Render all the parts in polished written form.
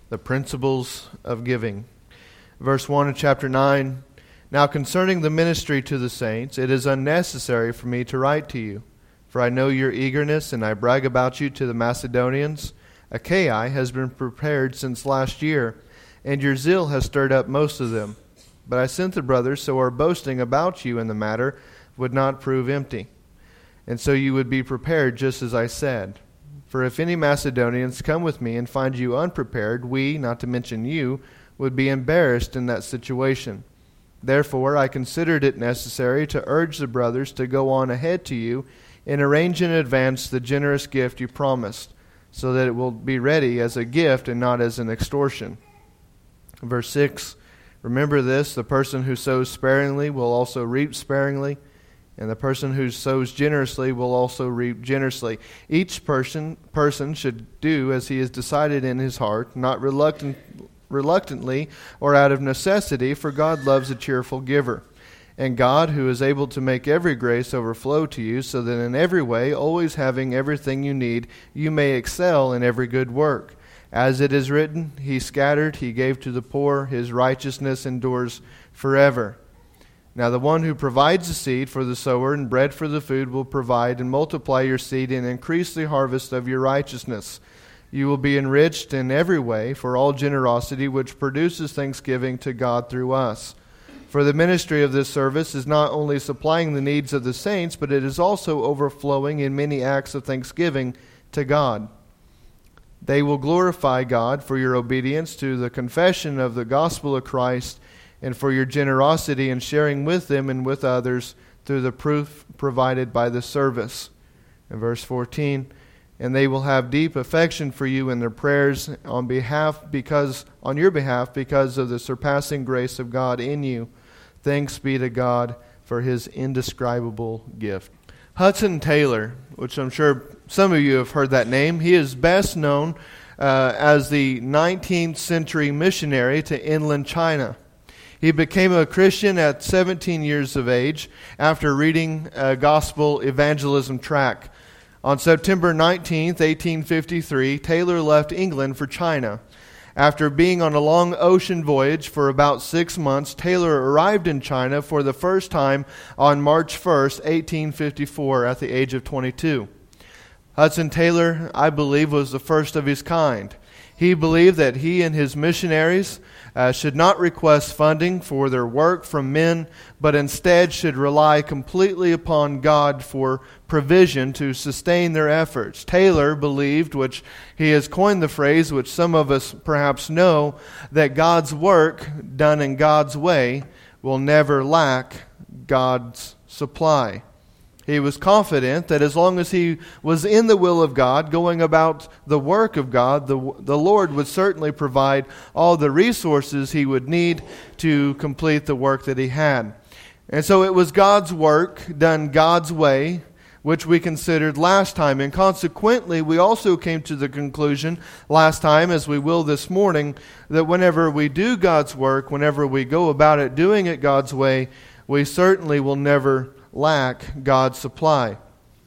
the principles of giving. Verse 1 of chapter 9, "Now concerning the ministry to the saints, it is unnecessary for me to write to you, for I know your eagerness, and I brag about you to the Macedonians. Achaia has been prepared since last year, and your zeal has stirred up most of them. But I sent the brothers, so our boasting about you in the matter would not prove empty, and so you would be prepared just as I said. For if any Macedonians come with me and find you unprepared, we, not to mention you, would be embarrassed in that situation. Therefore I considered it necessary to urge the brothers to go on ahead to you and arrange in advance the generous gift you promised, so that it will be ready as a gift and not as an extortion." Verse 6, "Remember this, the person who sows sparingly will also reap sparingly, and the person who sows generously will also reap generously. Each person should do as he has decided in his heart, not reluctantly or out of necessity, for God loves a cheerful giver. And God, who is able to make every grace overflow to you, so that in every way, always having everything you need, you may excel in every good work. As it is written, He scattered, He gave to the poor, His righteousness endures forever. Now the one who provides the seed for the sower and bread for the food will provide and multiply your seed and increase the harvest of your righteousness. You will be enriched in every way for all generosity, which produces thanksgiving to God through us. For the ministry of this service is not only supplying the needs of the saints, but it is also overflowing in many acts of thanksgiving to God. They will glorify God for your obedience to the confession of the gospel of Christ, and for your generosity in sharing with them and with others through the proof provided by the service." In verse 14, "And they will have deep affection for you in their prayers on your behalf because of the surpassing grace of God in you. Thanks be to God for His indescribable gift." Hudson Taylor, which I'm sure some of you have heard that name, he is best known as the 19th century missionary to inland China. He became a Christian at 17 years of age after reading a gospel evangelism tract. On September 19, 1853, Taylor left England for China. After being on a long ocean voyage for about 6 months, Taylor arrived in China for the first time on March 1st, 1854, at the age of 22. Hudson Taylor, I believe, was the first of his kind. He believed that he and his missionaries should not request funding for their work from men, but instead should rely completely upon God for provision to sustain their efforts. Taylor believed, which he has coined the phrase, which some of us perhaps know, that God's work done in God's way will never lack God's supply. He was confident that as long as he was in the will of God, going about the work of God, the Lord would certainly provide all the resources he would need to complete the work that he had. And so it was God's work done God's way, which we considered last time. And consequently, we also came to the conclusion last time, as we will this morning, that whenever we do God's work, whenever we go about it doing it God's way, we certainly will never lack God's supply.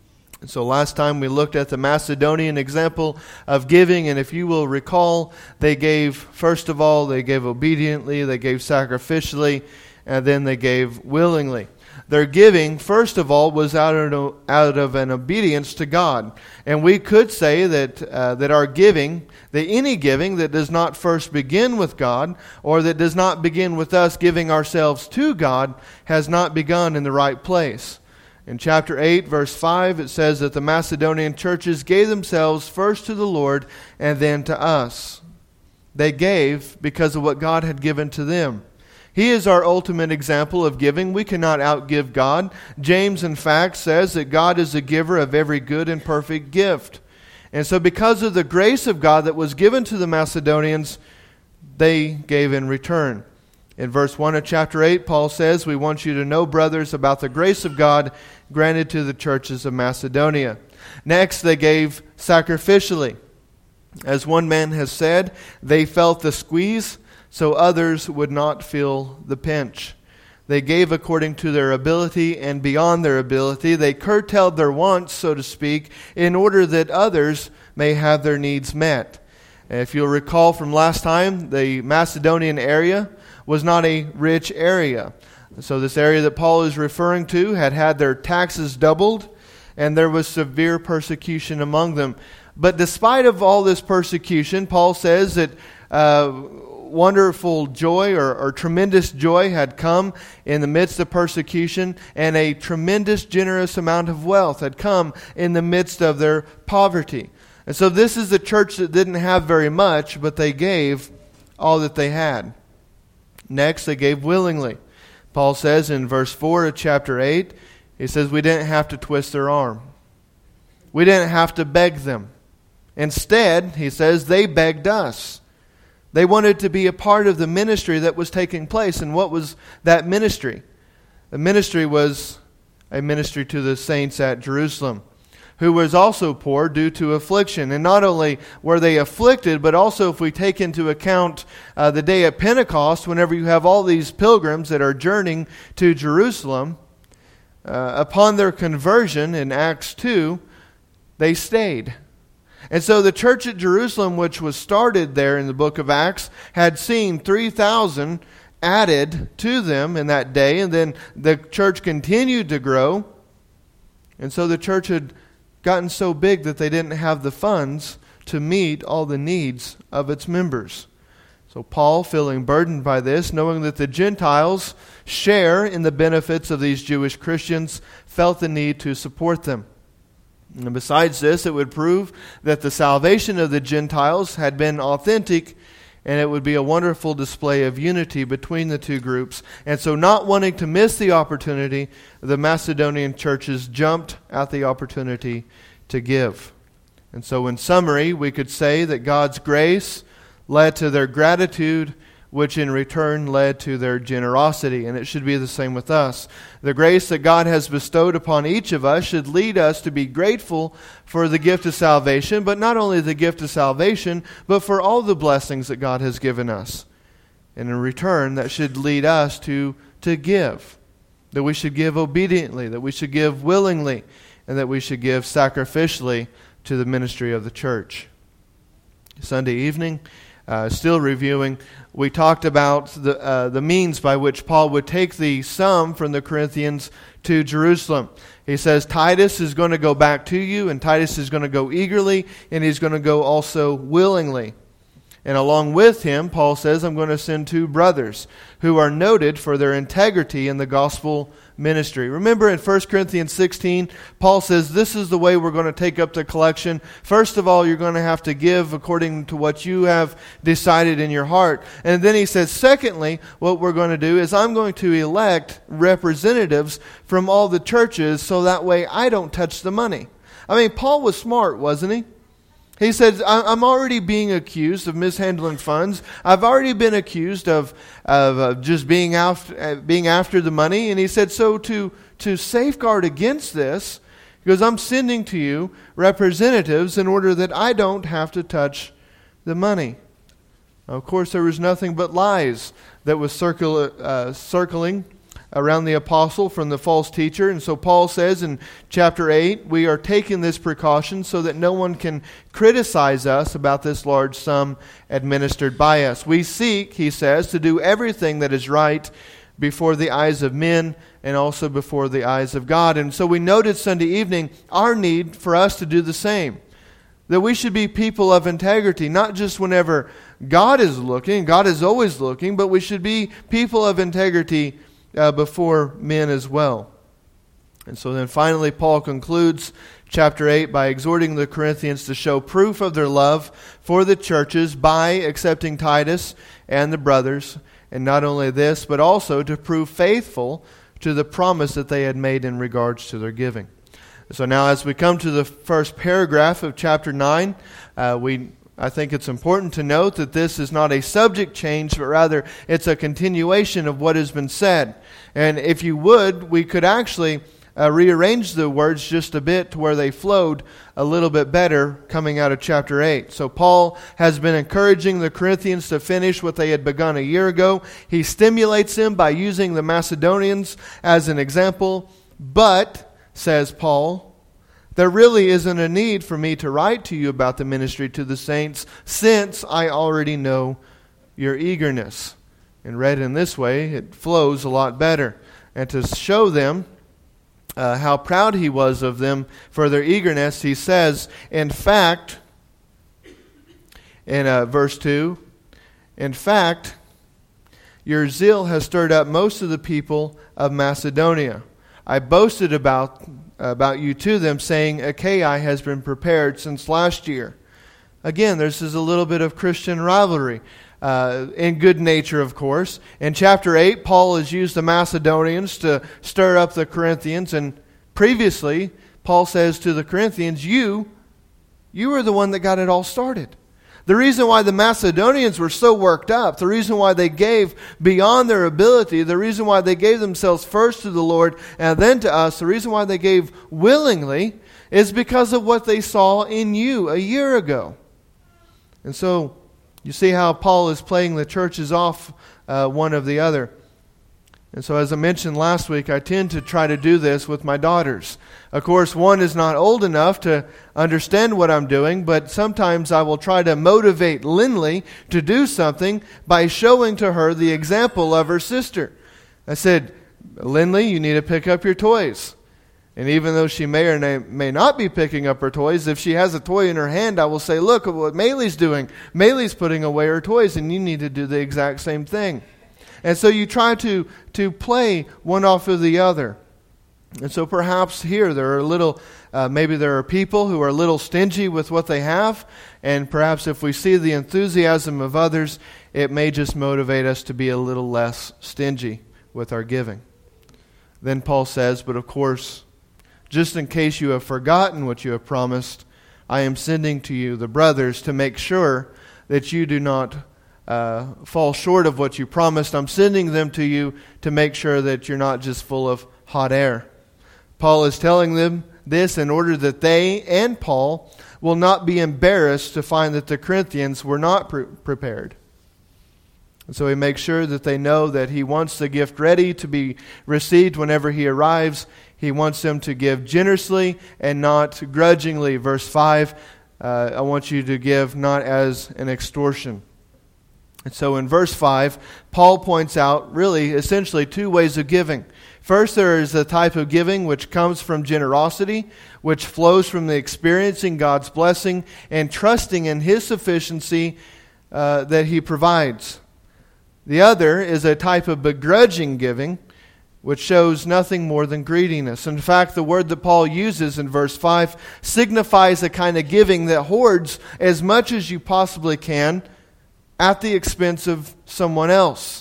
So last time we looked at the Macedonian example of giving, and if you will recall, they gave, first of all, they gave obediently, they gave sacrificially, and then they gave willingly. Their giving, first of all, was out of an obedience to God. And we could say that our giving, that any giving that does not first begin with God, or that does not begin with us giving ourselves to God, has not begun in the right place. In chapter 8, verse 5, it says that the Macedonian churches gave themselves first to the Lord and then to us. They gave because of what God had given to them. He is our ultimate example of giving. We cannot outgive God. James, in fact, says that God is the giver of every good and perfect gift. And so because of the grace of God that was given to the Macedonians, they gave in return. In verse 1 of chapter 8, Paul says, "We want you to know, brothers, about the grace of God granted to the churches of Macedonia." Next, they gave sacrificially. As one man has said, they felt the squeeze, so others would not feel the pinch. They gave according to their ability and beyond their ability. They curtailed their wants, so to speak, in order that others may have their needs met. If you'll recall from last time, the Macedonian area was not a rich area. So this area that Paul is referring to had their taxes doubled, and there was severe persecution among them. But despite of all this persecution, Paul says that wonderful joy or tremendous joy had come in the midst of persecution, and a tremendous generous amount of wealth had come in the midst of their poverty. And so this is a church that didn't have very much, but they gave all that they had. Next, they gave willingly. Paul says in verse 4 of chapter 8, he says, we didn't have to twist their arm. We didn't have to beg them. Instead, he says, they begged us. They wanted to be a part of the ministry that was taking place. And what was that ministry? The ministry was a ministry to the saints at Jerusalem, who was also poor due to affliction. And not only were they afflicted, but also if we take into account the day of Pentecost, whenever you have all these pilgrims that are journeying to Jerusalem, upon their conversion in Acts 2, they stayed. And so the church at Jerusalem, which was started there in the book of Acts, had seen 3,000 added to them in that day. And then the church continued to grow. And so the church had gotten so big that they didn't have the funds to meet all the needs of its members. So Paul, feeling burdened by this, knowing that the Gentiles share in the benefits of these Jewish Christians, felt the need to support them. And besides this, it would prove that the salvation of the Gentiles had been authentic, and it would be a wonderful display of unity between the two groups. And so, not wanting to miss the opportunity, the Macedonian churches jumped at the opportunity to give. And so, in summary, we could say that God's grace led to their gratitude, which in return led to their generosity. And it should be the same with us. The grace that God has bestowed upon each of us should lead us to be grateful for the gift of salvation, but not only the gift of salvation, but for all the blessings that God has given us. And in return, that should lead us to give. That we should give obediently, that we should give willingly, and that we should give sacrificially to the ministry of the church. Sunday evening, still reviewing, we talked about the means by which Paul would take the sum from the Corinthians to Jerusalem. He says, Titus is going to go back to you, and Titus is going to go eagerly, and he's going to go also willingly. And along with him, Paul says, I'm going to send 2 brothers who are noted for their integrity in the gospel ministry. Remember in 1 Corinthians 16, Paul says, this is the way we're going to take up the collection. First of all, you're going to have to give according to what you have decided in your heart. And then he says, secondly, what we're going to do is I'm going to elect representatives from all the churches so that way I don't touch the money. I mean, Paul was smart, wasn't he? He said, I'm already being accused of mishandling funds. I've already been accused of just being after the money. And he said, so to safeguard against this, because I'm sending to you representatives in order that I don't have to touch the money. Now, of course, there was nothing but lies that was circling around the apostle from the false teacher. And so Paul says in chapter 8, we are taking this precaution so that no one can criticize us about this large sum administered by us. We seek, he says, to do everything that is right before the eyes of men and also before the eyes of God. And so we noted Sunday evening our need for us to do the same. That we should be people of integrity, not just whenever God is looking, God is always looking, but we should be people of integrity before men as well. And so then finally Paul concludes chapter 8 by exhorting the Corinthians to show proof of their love for the churches by accepting Titus and the brothers. And not only this, but also to prove faithful to the promise that they had made in regards to their giving. So now as we come to the first paragraph of chapter 9, I think it's important to note that this is not a subject change, but rather it's a continuation of what has been said. And if you would, we could actually rearrange the words just a bit to where they flowed a little bit better coming out of chapter 8. So Paul has been encouraging the Corinthians to finish what they had begun a year ago. He stimulates them by using the Macedonians as an example. But, says Paul, There really isn't a need for me to write to you about the ministry to the saints, since I already know your eagerness. And read in this way, it flows a lot better. And to show them how proud he was of them for their eagerness, he says, in fact, in verse 2, in fact, your zeal has stirred up most of the people of Macedonia. I boasted about you to them, saying, Achaia has been prepared since last year. Again, this is a little bit of Christian rivalry. In good nature, of course. In chapter 8, Paul has used the Macedonians to stir up the Corinthians. And previously, Paul says to the Corinthians, you were the one that got it all started. The reason why the Macedonians were so worked up, the reason why they gave beyond their ability, the reason why they gave themselves first to the Lord and then to us, the reason why they gave willingly is because of what they saw in you a year ago. And so, you see how Paul is playing the churches off one of the other. And so as I mentioned last week, I tend to try to do this with my daughters. Of course, one is not old enough to understand what I'm doing, but sometimes I will try to motivate Lindley to do something by showing to her the example of her sister. I said, Lindley, you need to pick up your toys. And even though she may or may not be picking up her toys, if she has a toy in her hand, I will say, look at what Maylee's doing. Maylee's putting away her toys, and you need to do the exact same thing. And so you try to play one off of the other. And so perhaps here there are maybe there are people who are a little stingy with what they have, and perhaps if we see the enthusiasm of others, it may just motivate us to be a little less stingy with our giving. Then Paul says, but of course, just in case you have forgotten what you have promised, I am sending to you the brothers to make sure that you do not fall short of what you promised. I'm sending them to you to make sure that you're not just full of hot air. Paul is telling them this in order that they and Paul will not be embarrassed to find that the Corinthians were not prepared. And so he makes sure that they know that he wants the gift ready to be received whenever he arrives. He wants them to give generously and not grudgingly. Verse 5, I want you to give not as an extortion. And so in verse 5, Paul points out really essentially two ways of giving. First, there is a type of giving which comes from generosity, which flows from the experiencing God's blessing and trusting in His sufficiency that He provides. The other is a type of begrudging giving, which shows nothing more than greediness. In fact, the word that Paul uses in verse 5 signifies a kind of giving that hoards as much as you possibly can at the expense of someone else.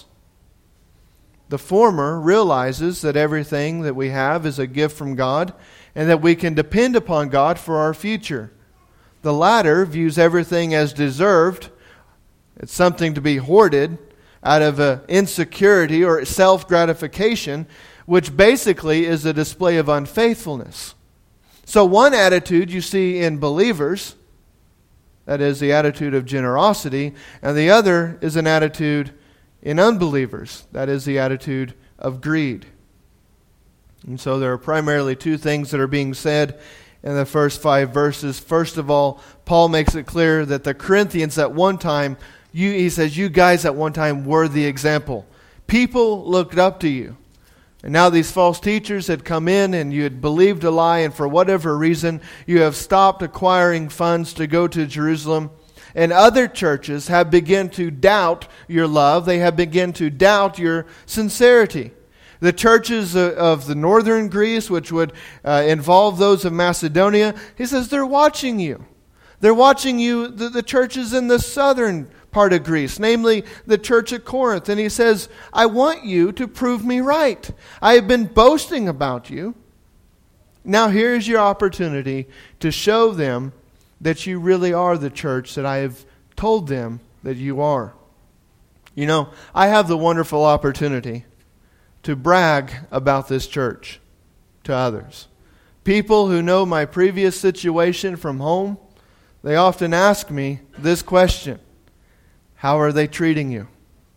The former realizes that everything that we have is a gift from God and that we can depend upon God for our future. The latter views everything as deserved. It's something to be hoarded out of insecurity or self-gratification, which basically is a display of unfaithfulness. So one attitude you see in believers, that is the attitude of generosity, and the other is an attitude in unbelievers, that is the attitude of greed. And so there are primarily two things that are being said in the first 5 verses. First of all, Paul makes it clear that the Corinthians at one time, he says, you guys at one time were the example. People looked up to you. And now these false teachers had come in and you had believed a lie, and for whatever reason, you have stopped acquiring funds to go to Jerusalem. And other churches have begun to doubt your love. They have begun to doubt your sincerity. The churches of the northern Greece, which would involve those of Macedonia, he says they're watching you. They're watching you, the churches in the southern part of Greece, namely the church at Corinth. And he says, I want you to prove me right. I have been boasting about you. Now here's your opportunity to show them that you really are the church that I have told them that you are. You know, I have the wonderful opportunity to brag about this church to others. People who know my previous situation from home, they often ask me this question: how are they treating you?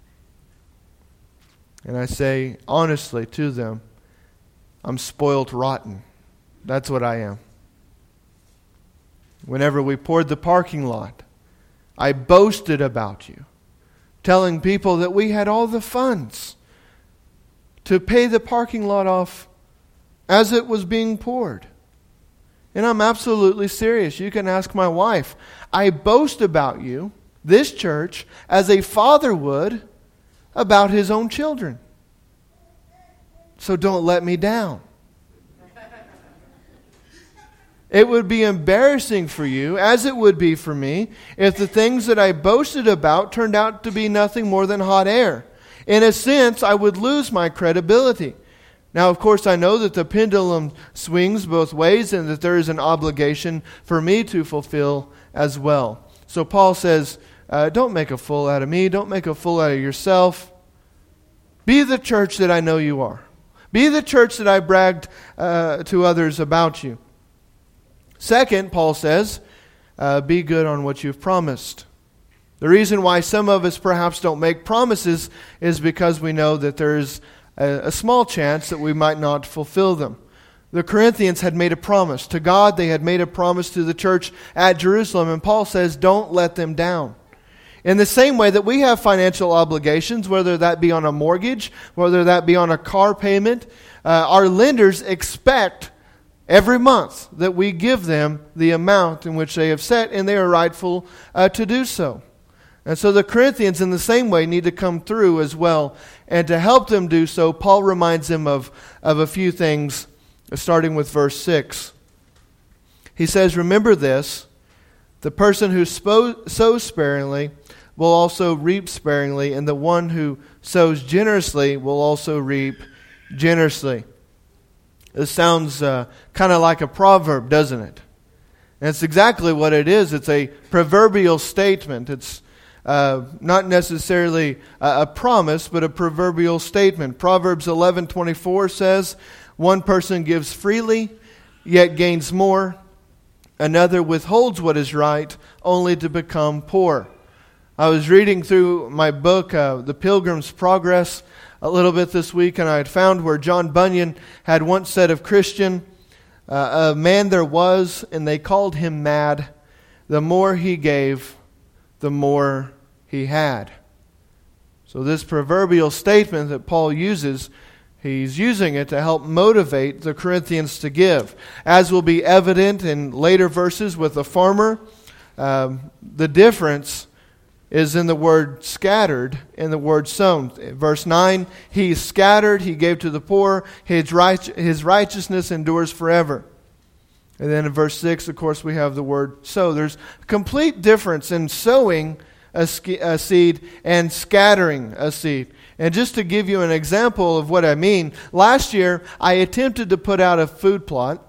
And I say honestly to them, I'm spoiled rotten. That's what I am. Whenever we poured the parking lot, I boasted about you, telling people that we had all the funds to pay the parking lot off as it was being poured. And I'm absolutely serious. You can ask my wife. I boast about you, this church, as a father would about his own children. So don't let me down. It would be embarrassing for you, as it would be for me, if the things that I boasted about turned out to be nothing more than hot air. In a sense, I would lose my credibility. Now, of course, I know that the pendulum swings both ways and that there is an obligation for me to fulfill as well. So Paul says, don't make a fool out of me. Don't make a fool out of yourself. Be the church that I know you are. Be the church that I bragged to others about you. Second, Paul says, be good on what you've promised. The reason why some of us perhaps don't make promises is because we know that there's a small chance that we might not fulfill them. The Corinthians had made a promise to God. They had made a promise to the church at Jerusalem. And Paul says, don't let them down. In the same way that we have financial obligations, whether that be on a mortgage, whether that be on a car payment, our lenders expect every month that we give them the amount in which they have set, and they are rightful to do so. And so the Corinthians, in the same way, need to come through as well. And to help them do so, Paul reminds them of a few things, starting with verse 6. He says, remember this, the person who sows sparingly will also reap sparingly, and the one who sows generously will also reap generously. This sounds kind of like a proverb, doesn't it? And it's exactly what it is. It's a proverbial statement. It's not necessarily a promise, but a proverbial statement. Proverbs 11:24 says, one person gives freely, yet gains more. Another withholds what is right, only to become poor. I was reading through my book, The Pilgrim's Progress, a little bit this week, and I had found where John Bunyan had once said of Christian, a man there was, and they called him mad. The more he gave, the more he had. So this proverbial statement that Paul uses, he's using it to help motivate the Corinthians to give. As will be evident in later verses with the farmer, the difference is in the word scattered and the word sown. Verse 9, he scattered, he gave to the poor, his righteousness endures forever. And then in verse 6, of course, we have the word sow. There's a complete difference in sowing a seed and scattering a seed. And just to give you an example of what I mean, last year I attempted to put out a food plot.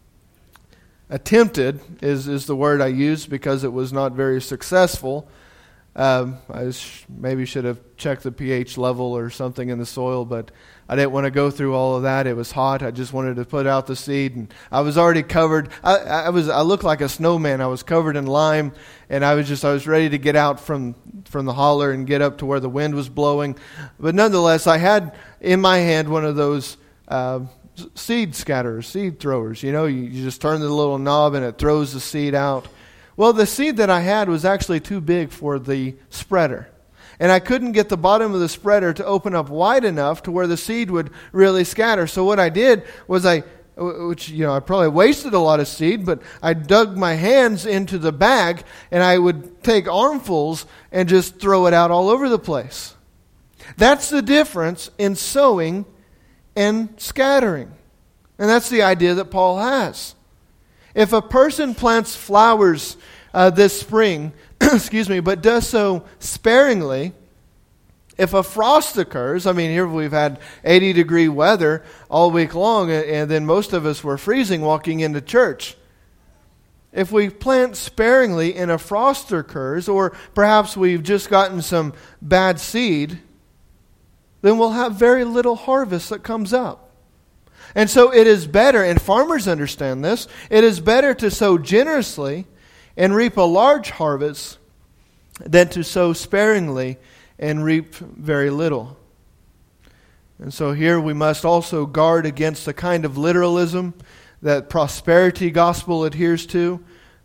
Attempted is the word I used because it was not very successful. Maybe should have checked the pH level or something in the soil, but I didn't want to go through all of that. It was hot. I just wanted to put out the seed, and I was already covered. I looked like a snowman. I was covered in lime, and I was ready to get out from the holler and get up to where the wind was blowing. But nonetheless, I had in my hand one of those seed scatterers, seed throwers. You know, you just turn the little knob and it throws the seed out. Well, the seed that I had was actually too big for the spreader. And I couldn't get the bottom of the spreader to open up wide enough to where the seed would really scatter. So what I did was I probably wasted a lot of seed, but I dug my hands into the bag and I would take armfuls and just throw it out all over the place. That's the difference in sowing and scattering. And that's the idea that Paul has. If a person plants flowers this spring, but does so sparingly, if a frost occurs, here we've had 80-degree weather all week long, and then most of us were freezing walking into church. If we plant sparingly and a frost occurs, or perhaps we've just gotten some bad seed, then we'll have very little harvest that comes up. And so it is better, and farmers understand this, it is better to sow generously and reap a large harvest than to sow sparingly and reap very little. And so here we must also guard against the kind of literalism that prosperity gospel adheres to.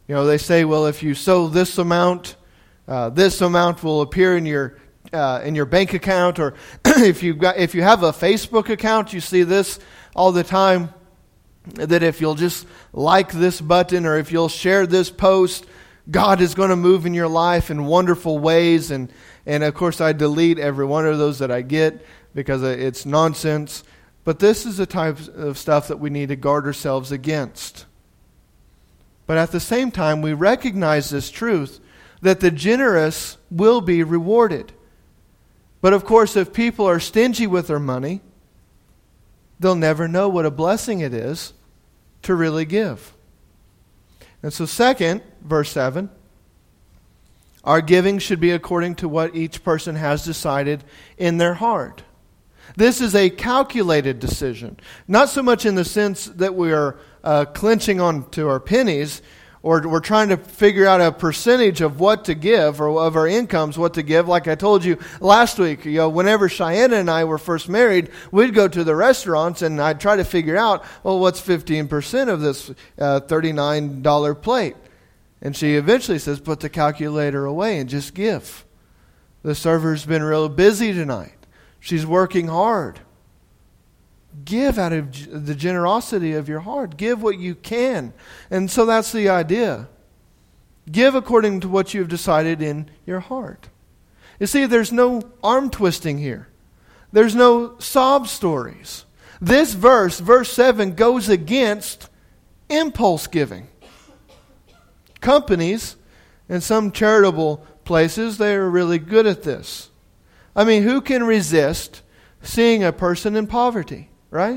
They say, well, if you sow this amount will appear in your bank account, or if you have a Facebook account, you see this all the time, that if you'll just like this button or if you'll share this post, God is going to move in your life in wonderful ways. And of course, I delete every one of those that I get because it's nonsense. But this is the type of stuff that we need to guard ourselves against. But at the same time, we recognize this truth that the generous will be rewarded. But of course, if people are stingy with their money, they'll never know what a blessing it is to really give. And so second, verse 7, our giving should be according to what each person has decided in their heart. This is a calculated decision. Not so much in the sense that we are clenching on to our pennies, or we're trying to figure out a percentage of what to give, or of our incomes, what to give. Like I told you last week, whenever Cheyenne and I were first married, we'd go to the restaurants and I'd try to figure out, well, what's 15% of this $39 plate? And she eventually says, put the calculator away and just give. The server's been real busy tonight. She's working hard. Give out of the generosity of your heart. Give what you can. And so that's the idea. Give according to what you've decided in your heart. You see, there's no arm twisting here. There's no sob stories. This verse 7, goes against impulse giving. Companies and some charitable places, they are really good at this. I mean, who can resist seeing a person in poverty? Right?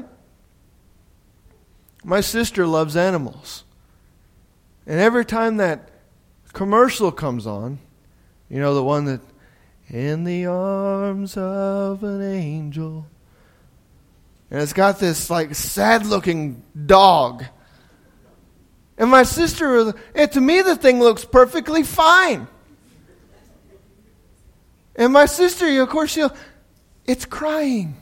My sister loves animals. And every time that commercial comes on, the one that, in the arms of an angel. And it's got this sad looking dog. And my sister, to me the thing looks perfectly fine. And my sister, of course, it's crying.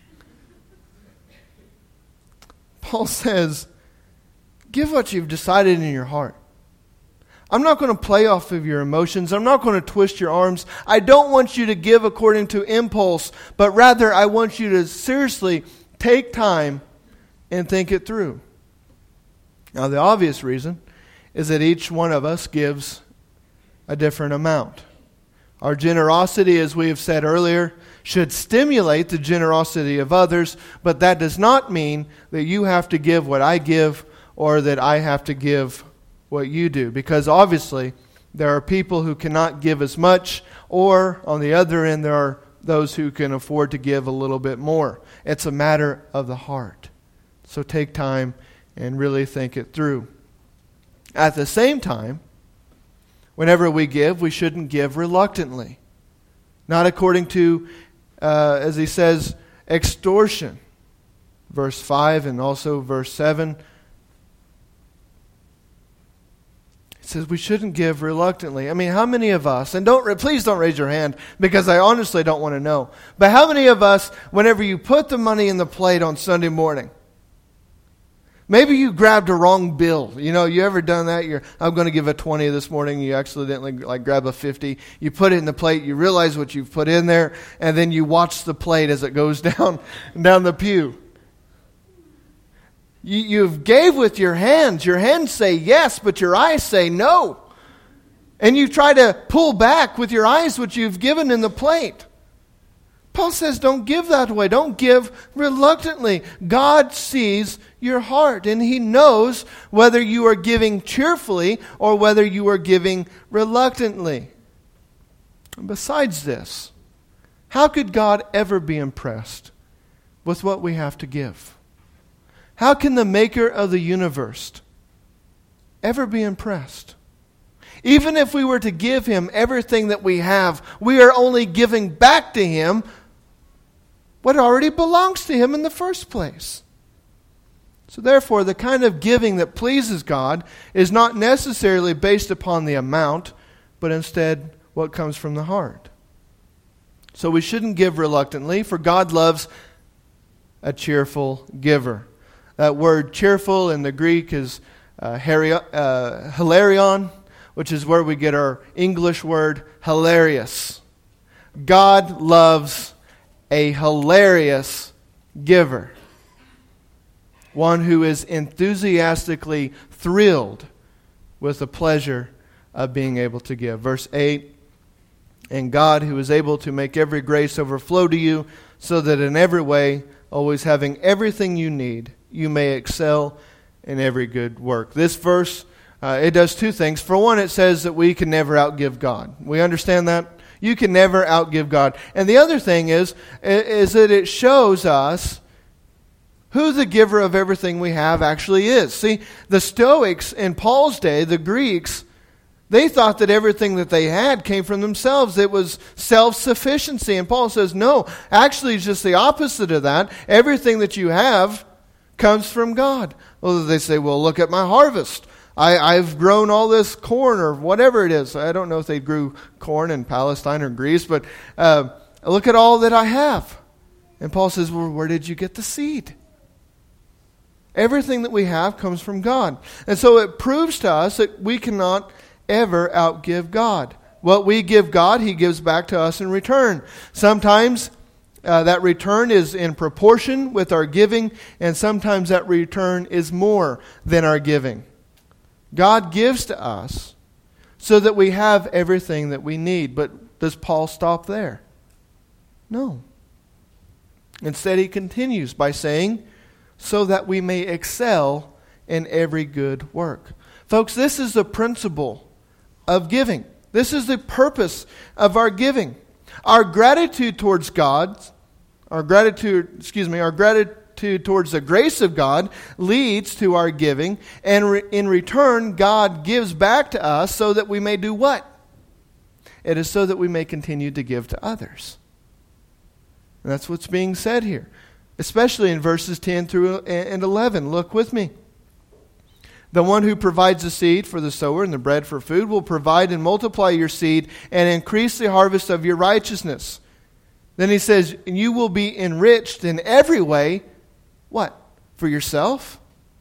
Paul says, give what you've decided in your heart. I'm not going to play off of your emotions. I'm not going to twist your arms. I don't want you to give according to impulse, but rather I want you to seriously take time and think it through. Now, the obvious reason is that each one of us gives a different amount. Our generosity, as we have said earlier, should stimulate the generosity of others, but that does not mean that you have to give what I give or that I have to give what you do. Because obviously, there are people who cannot give as much, or on the other end, there are those who can afford to give a little bit more. It's a matter of the heart. So take time and really think it through. At the same time, whenever we give, we shouldn't give reluctantly. Not according to, as he says, extortion. Verse 5 and also verse 7. It says we shouldn't give reluctantly. I mean, how many of us, and please don't raise your hand because I honestly don't want to know, but how many of us, whenever you put the money in the plate on Sunday morning, maybe you grabbed a wrong bill. You ever done that? I'm going to give a 20 this morning. You accidentally grab a 50. You put it in the plate. You realize what you've put in there. And then you watch the plate as it goes down the pew. You've gave with your hands. Your hands say yes, but your eyes say no. And you try to pull back with your eyes what you've given in the plate. Paul says don't give that way. Don't give reluctantly. God sees your heart, and He knows whether you are giving cheerfully or whether you are giving reluctantly. And besides this, how could God ever be impressed with what we have to give? How can the Maker of the universe ever be impressed? Even if we were to give Him everything that we have, we are only giving back to Him what already belongs to Him in the first place. So therefore, the kind of giving that pleases God is not necessarily based upon the amount, but instead what comes from the heart. So we shouldn't give reluctantly, for God loves a cheerful giver. That word cheerful in the Greek is hilarion, which is where we get our English word hilarious. God loves a hilarious giver. One who is enthusiastically thrilled with the pleasure of being able to give. Verse 8, and God who is able to make every grace overflow to you, so that in every way, always having everything you need, you may excel in every good work. This verse, it does two things. For one, it says that we can never outgive God. We understand that? You can never outgive God. And the other thing is that it shows us who the giver of everything we have actually is. See, the Stoics in Paul's day, the Greeks, they thought that everything that they had came from themselves. It was self-sufficiency. And Paul says, no, actually it's just the opposite of that. Everything that you have comes from God. Well, they say, well, look at my harvest. I've grown all this corn or whatever it is. I don't know if they grew corn in Palestine or Greece, but look at all that I have. And Paul says, well, where did you get the seed? Everything that we have comes from God. And so it proves to us that we cannot ever outgive God. What we give God, He gives back to us in return. Sometimes that return is in proportion with our giving, and sometimes that return is more than our giving. God gives to us so that we have everything that we need. But does Paul stop there? No. Instead, he continues by saying, so that we may excel in every good work. Folks, this is the principle of giving. This is the purpose of our giving. Our gratitude towards God, our gratitude towards the grace of God leads to our giving, and in return, God gives back to us so that we may do what? It is so that we may continue to give to others. And that's what's being said here, especially in verses 10 through and 11. Look with me. The one who provides the seed for the sower and the bread for food will provide and multiply your seed and increase the harvest of your righteousness. Then he says, you will be enriched in every way. What? For yourself?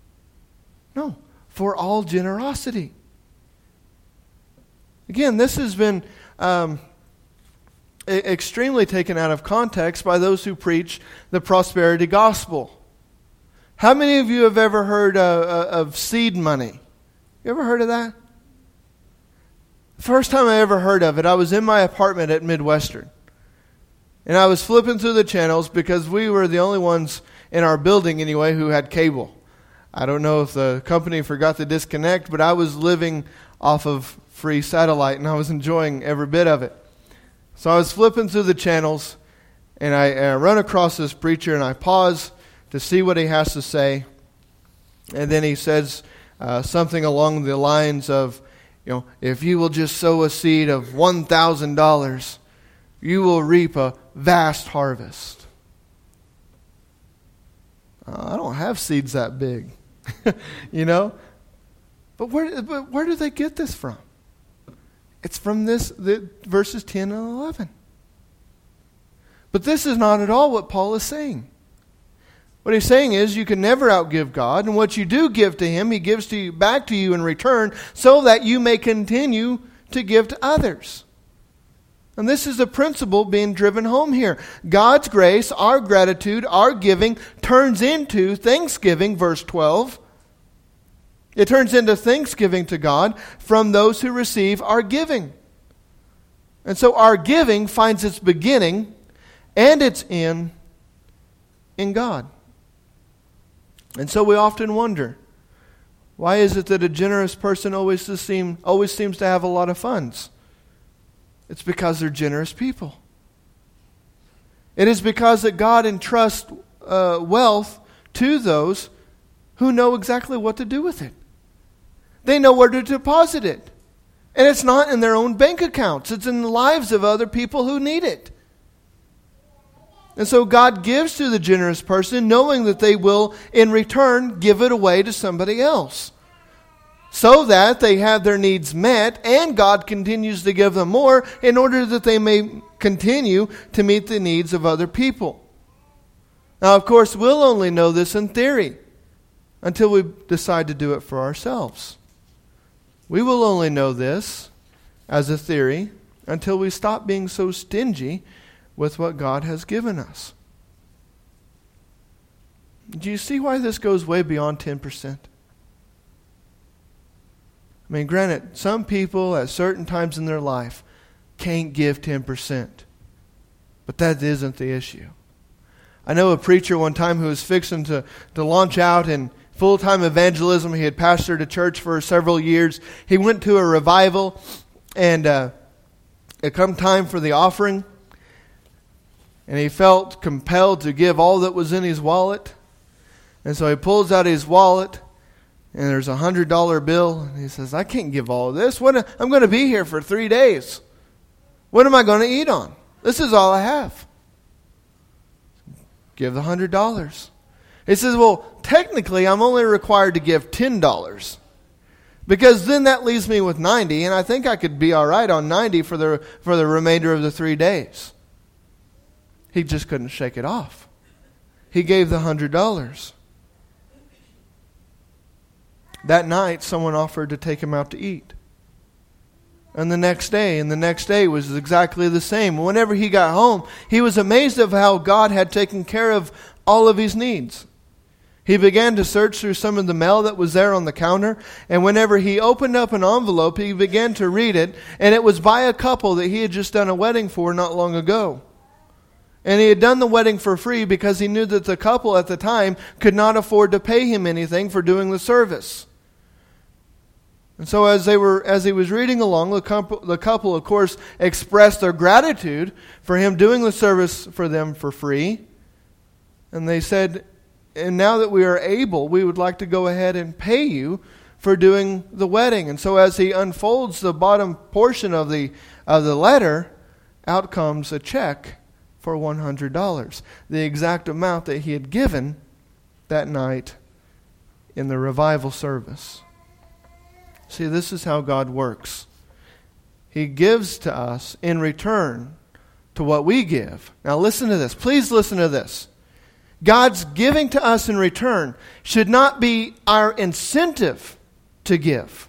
No, for all generosity. Again, this has been extremely taken out of context by those who preach the prosperity gospel. How many of you have ever heard of seed money? You ever heard of that? The first time I ever heard of it, I was in my apartment at Midwestern. And I was flipping through the channels because we were the only ones in our building anyway who had cable. I don't know if the company forgot to disconnect, but I was living off of free satellite and I was enjoying every bit of it. So I was flipping through the channels and I run across this preacher and I pause to see what he has to say. And then he says something along the lines of, if you will just sow a seed of $1,000, you will reap a vast harvest. I don't have seeds that big, But where do they get this from? It's from the verses 10 and 11. But this is not at all what Paul is saying. What he's saying is you can never outgive God, and what you do give to Him, He gives back to you in return so that you may continue to give to others. And this is the principle being driven home here. God's grace, our gratitude, our giving turns into thanksgiving, verse 12. It turns into thanksgiving to God from those who receive our giving. And so our giving finds its beginning and its end in God. And so we often wonder, why is it that a generous person always seems to have a lot of funds? It's because they're generous people. It is because that God entrusts wealth to those who know exactly what to do with it. They know where to deposit it. And it's not in their own bank accounts. It's in the lives of other people who need it. And so God gives to the generous person knowing that they will, in return, give it away to somebody else. So that they have their needs met and God continues to give them more in order that they may continue to meet the needs of other people. Now, of course, we'll only know this in theory. until we decide to do it for ourselves. We will only know this as a theory until we stop being so stingy with what God has given us. Do you see why this goes way beyond 10%? I mean, granted, some people at certain times in their life can't give 10%. But that isn't the issue. I know a preacher one time who was fixing to launch out in full-time evangelism. He had pastored a church for several years. He went to a revival, and it come time for the offering, and he felt compelled to give all that was in his wallet. And so he pulls out his wallet, and there's a $100 bill, and he says, I can't give all of this. I'm going to be here for 3 days. What am I going to eat on? This is all I have. Give the $100. He says, well, technically I'm only required to give $10. Because then that leaves me with 90, and I think I could be all right on 90 for the remainder of the 3 days. He just couldn't shake it off. He gave the $100. That night, someone offered to take him out to eat. And the next day was exactly the same. Whenever he got home, he was amazed of how God had taken care of all of his needs. He began to search through some of the mail that was there on the counter, and whenever he opened up an envelope, he began to read it, and it was by a couple that he had just done a wedding for not long ago. And he had done the wedding for free because he knew that the couple at the time could not afford to pay him anything for doing the service. And so as he was reading along, the couple, of course, expressed their gratitude for him doing the service for them for free. And they said, and now that we are able, we would like to go ahead and pay you for doing the wedding. And so as he unfolds the bottom portion of the letter, out comes a check for $100, the exact amount that he had given that night in the revival service. See, this is how God works. He gives to us in return to what we give. Now listen to this. Please listen to this. God's giving to us in return should not be our incentive to give,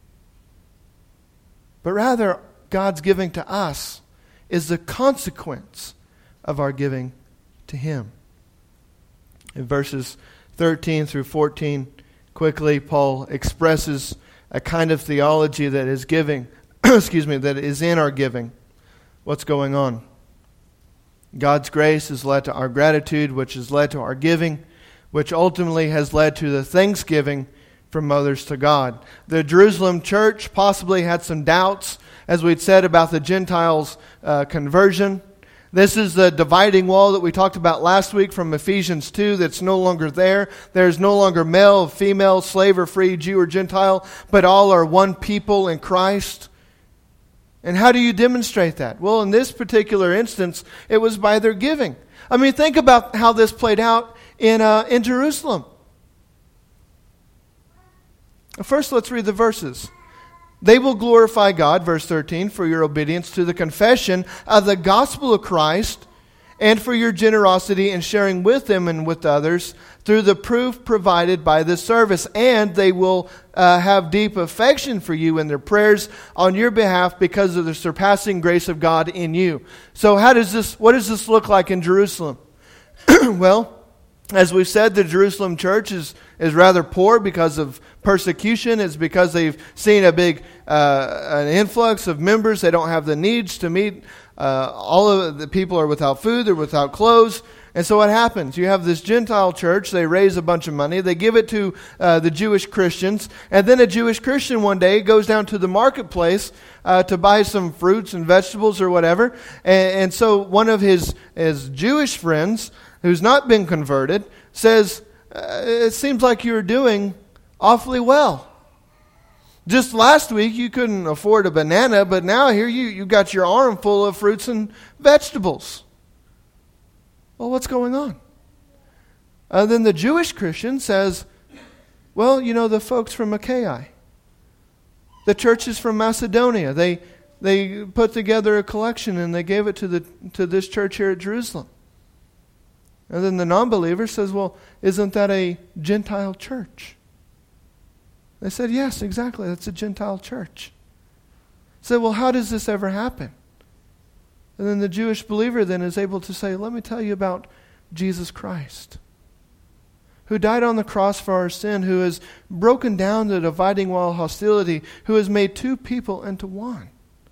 but rather God's giving to us is the consequence of our giving to Him. In verses 13 through 14, quickly, Paul expresses a kind of theology that is giving, that is in our giving. What's going on? God's grace has led to our gratitude, which has led to our giving, which ultimately has led to the thanksgiving from others to God. The Jerusalem church possibly had some doubts, as we'd said, about the Gentiles' conversion. This is the dividing wall that we talked about last week from Ephesians 2 that's no longer there. There's no longer male, female, slave or free, Jew or Gentile, but all are one people in Christ. And how do you demonstrate that? Well, in this particular instance, it was by their giving. I mean, think about how this played out in Jerusalem. First, let's read the verses. They will glorify God, verse 13, for your obedience to the confession of the gospel of Christ and for your generosity in sharing with them and with others through the proof provided by this service. And they will have deep affection for you in their prayers on your behalf because of the surpassing grace of God in you. So what does this look like in Jerusalem? Well, as we've said, the Jerusalem church is rather poor because of persecution. It's because they've seen a big an influx of members. They don't have the needs to meet. All of the people are without food. They're without clothes. And so what happens? You have this Gentile church. They raise a bunch of money. They give it to the Jewish Christians. And then a Jewish Christian one day goes down to the marketplace to buy some fruits and vegetables or whatever. And so one of his Jewish friends, who's not been converted, says, it seems like you're doing awfully well. Just last week you couldn't afford a banana, but now here you got your arm full of fruits and vegetables. Well, what's going on? Then the Jewish Christian says, well, the folks from Achaia, the churches from Macedonia, they put together a collection and they gave it to this church here at Jerusalem. And then the non-believer says, well, isn't that a Gentile church? They said, yes, exactly, that's a Gentile church. I said, well, how does this ever happen? And then the Jewish believer then is able to say, let me tell you about Jesus Christ, who died on the cross for our sin, who has broken down the dividing wall of hostility, who has made two people into one.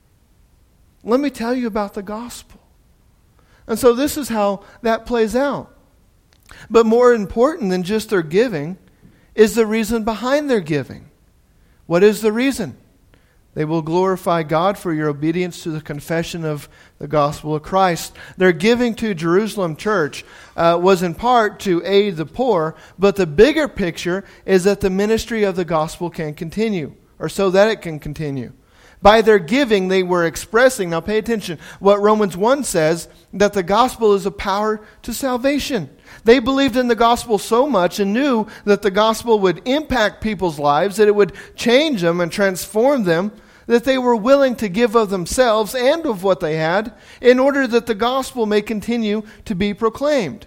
Let me tell you about the gospel. And so this is how that plays out. But more important than just their giving is the reason behind their giving. What is the reason? They will glorify God for your obedience to the confession of the gospel of Christ. Their giving to Jerusalem church was in part to aid the poor, but the bigger picture is that the ministry of the gospel can continue, or so that it can continue. By their giving, they were expressing, now pay attention, what Romans 1 says, that the gospel is a power to salvation. They believed in the gospel so much and knew that the gospel would impact people's lives, that it would change them and transform them, that they were willing to give of themselves and of what they had in order that the gospel may continue to be proclaimed.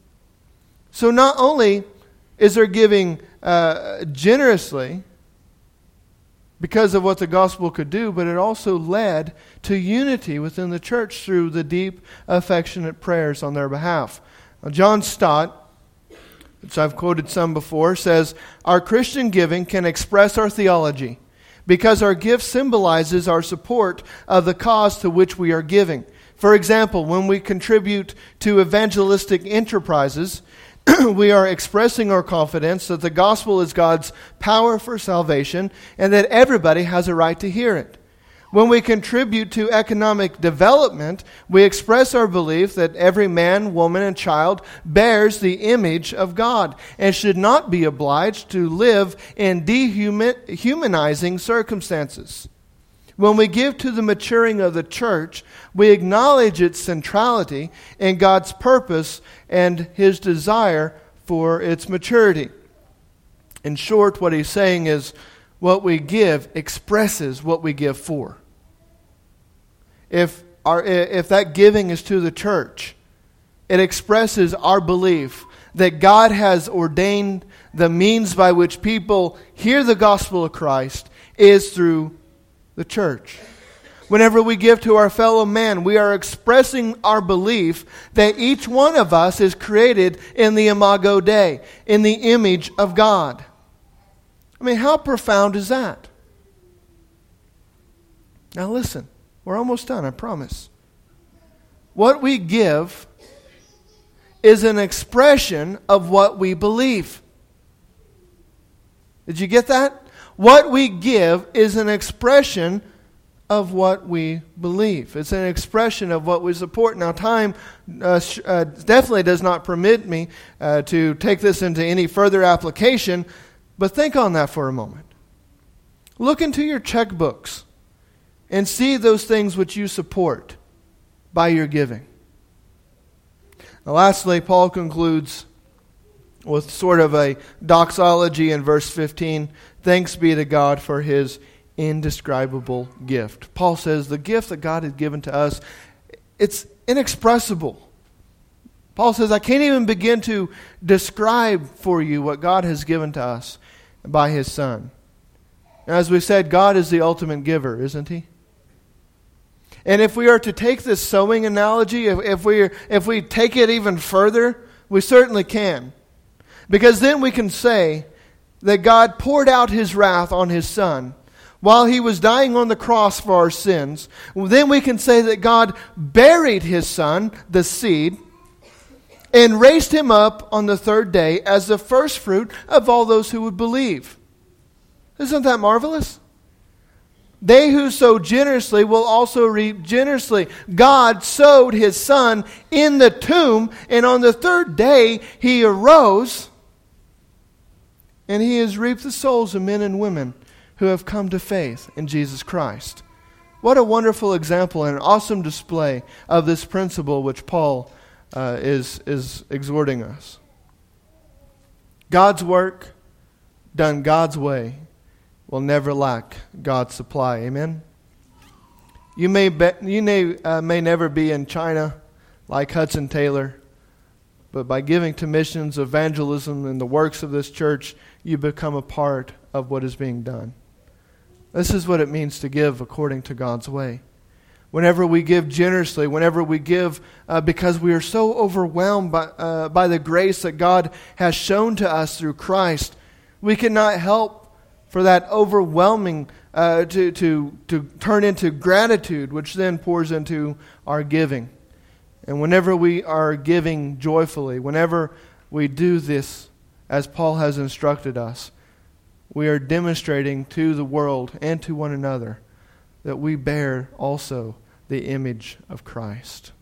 So not only is their giving generously because of what the gospel could do, but it also led to unity within the church through the deep, affectionate prayers on their behalf. Now, John Stott, which I've quoted some before, says, our Christian giving can express our theology because our gift symbolizes our support of the cause to which we are giving. For example, when we contribute to evangelistic enterprises, we are expressing our confidence that the gospel is God's power for salvation and that everybody has a right to hear it. When we contribute to economic development, we express our belief that every man, woman, and child bears the image of God and should not be obliged to live in dehumanizing circumstances. When we give to the maturing of the church, we acknowledge its centrality in God's purpose and His desire for its maturity. In short, what he's saying is what we give expresses what we give for. If that giving is to the church, it expresses our belief that God has ordained the means by which people hear the gospel of Christ is through the church. Whenever we give to our fellow man, we are expressing our belief that each one of us is created in the imago Dei, in the image of God. I mean, how profound is that? Now listen, we're almost done, I promise. What we give is an expression of what we believe. Did you get that? What we give is an expression of what we believe. It's an expression of what we support. Now, time definitely does not permit me to take this into any further application, but think on that for a moment. Look into your checkbooks and see those things which you support by your giving. Now, lastly, Paul concludes with sort of a doxology in verse 15. Thanks be to God for His indescribable gift. Paul says the gift that God has given to us, it's inexpressible. Paul says, I can't even begin to describe for you what God has given to us by His Son. As we said, God is the ultimate giver, isn't He? And if we are to take this sowing analogy, if we take it even further, we certainly can. Because then we can say that God poured out His wrath on His Son while He was dying on the cross for our sins. Then we can say that God buried His Son, the seed, and raised Him up on the third day as the first fruit of all those who would believe. Isn't that marvelous? They who sow generously will also reap generously. God sowed His Son in the tomb, and on the third day He arose, and He has reaped the souls of men and women who have come to faith in Jesus Christ. What a wonderful example and an awesome display of this principle which Paul is exhorting us. God's work, done God's way, will never lack God's supply. Amen? You may never be in China like Hudson Taylor, But by giving to missions, evangelism, and the works of this church, you become a part of what is being done. This is what it means to give according to God's way. Whenever we give generously, whenever we give because we are so overwhelmed by the grace that God has shown to us through Christ, we cannot help for that overwhelming to turn into gratitude, which then pours into our giving. And whenever we are giving joyfully, whenever we do this as Paul has instructed us, we are demonstrating to the world and to one another that we bear also the image of Christ.